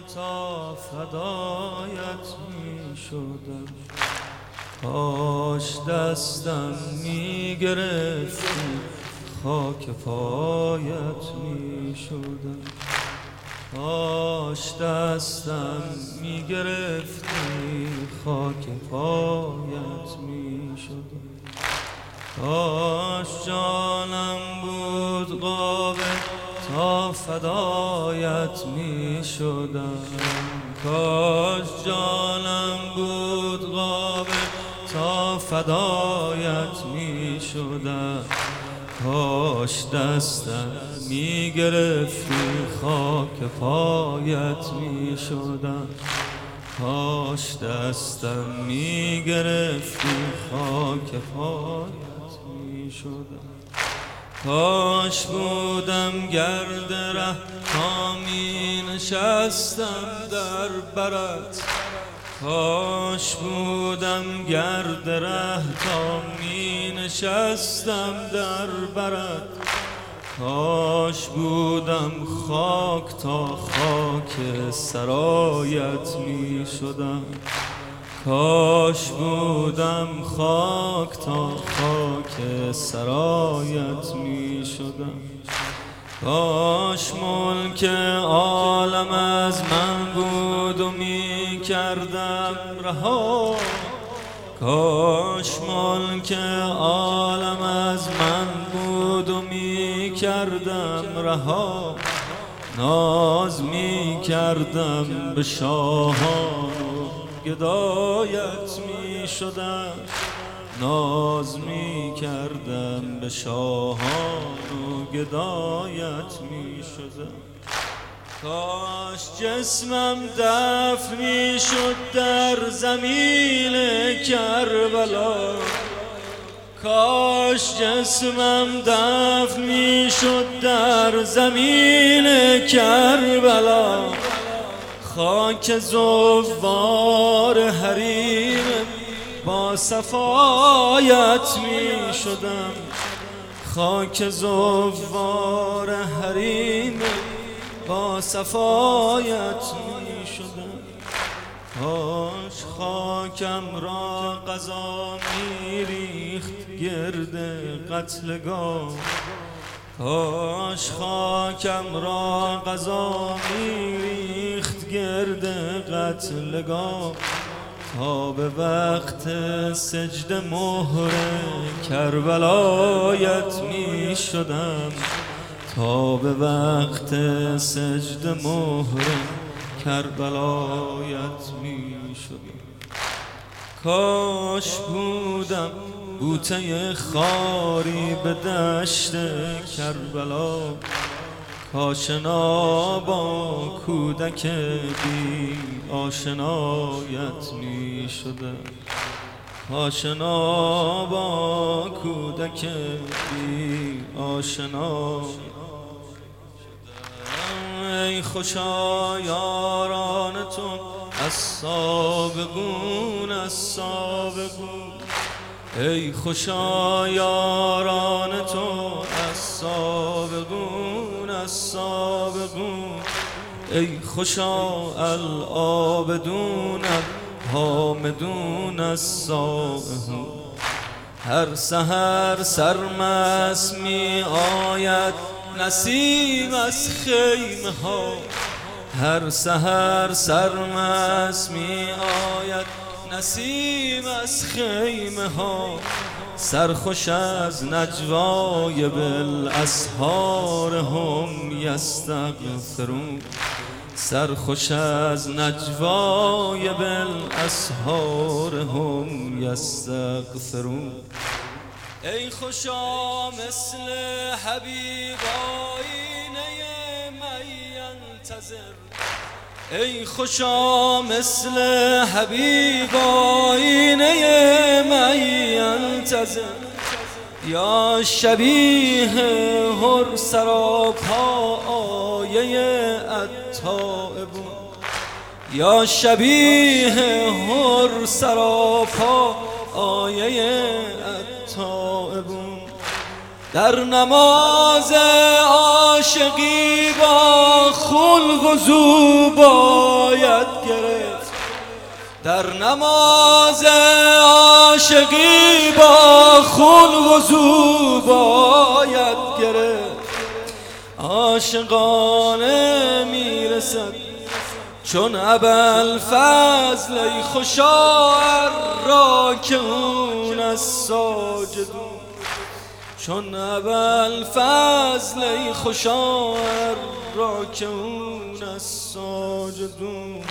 تا فدایت می شدم، کاش دستم می گرفتی خاک پایت می شدم، کاش دستم می گرفتی خاک پایت می شدم، کاش جانم بود قابل تا فدایت می شدم، کاش جانم بود قابل تا فدایت می شدم، کاش دستم می گرفتی خاک پایت می شدم، کاش دستم می گرفتی خاک پایت می شدم، کاش بودم گرد ره تا می نشستم در برت، کاش بودم گرد ره تا می نشستم در برت، کاش بودم خاک تا خاک سرایت می شدم، کاش بودم خاک تا خاک سرایت می شدم، کاش ملک عالم از من بود و می کردم رها، کاش ملک عالم از من بود و می کردم رها، ناز می کردم به شاهان و گدایت می شدم، ناز می کردم به شاهان و گدایت می شدم، کاش جسمم دفن می شد در زمین کربلا، کاش جسمم دفن می شد در زمین کربلا، خاک زوار حریم با صفایت می شدم، خاک زوار حریم با صفایت می شدم، کاش خاکم را قضا می ریخت گرد قتلگاه، کاش خاکم را قضا می ریخت گرد قتلگاه، تا به وقت سجده مهر کربلایت می شدم، تا به وقت سجده مهر کربلایت می شدم، کاش بودم بوته خاری به دشت کربلا، کاشنا با کودک بی آشنایت می شدم، کاشنا با کودک بی آشنا، ای خوشا یاران تو از سابقون از سابقون، ای خوشا یاران تو از سابقون از سابقون، ای خوشا العابدون الحامدون السائحون، هر سحر سرمست می آید نسیم از خیمه ها، هر سحر سرمست می آید نسیم از خیمه ها، سرخوش از نجوای بالاسحار هم یستغفرون، سرخوش از نجوای بالاسحار هم یستغفرون، ای خوشا مثل حبیب آینه می ینتظر، ای خوشا مثل حبیب آینه می ینتظر، یا شبیه هر سراپا آیه التائبون، یا شبیه هر سراپا آیه التائبون، در نماز عاشقی با خلق و زو باید گرفت، در نماز عاشقی با خلق و زو باید گرفت. عاشقانه میرسد چون ابوالفضل، ای خوشا راکعون الساجدون، چون ابوالفضل ای خوشا راکعون الساجدون.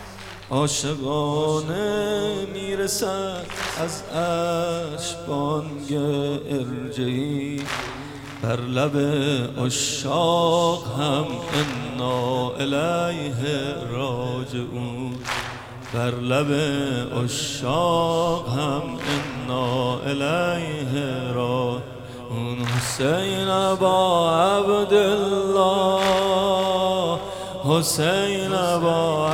عاشقانه میرسد از عرش بانگ ارجعی، بر لب عشاق هم انا الیه راجعون، بر لب عشاق هم انا الیه راجعون. حسین ابا عبدالله، حسین ابا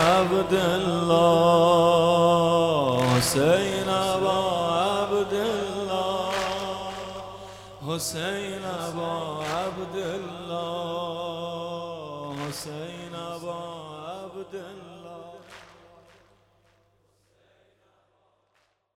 عبدالله، حسین ابا عبدالله، حسین ابا عبدالله، حسین ابا عبدالله.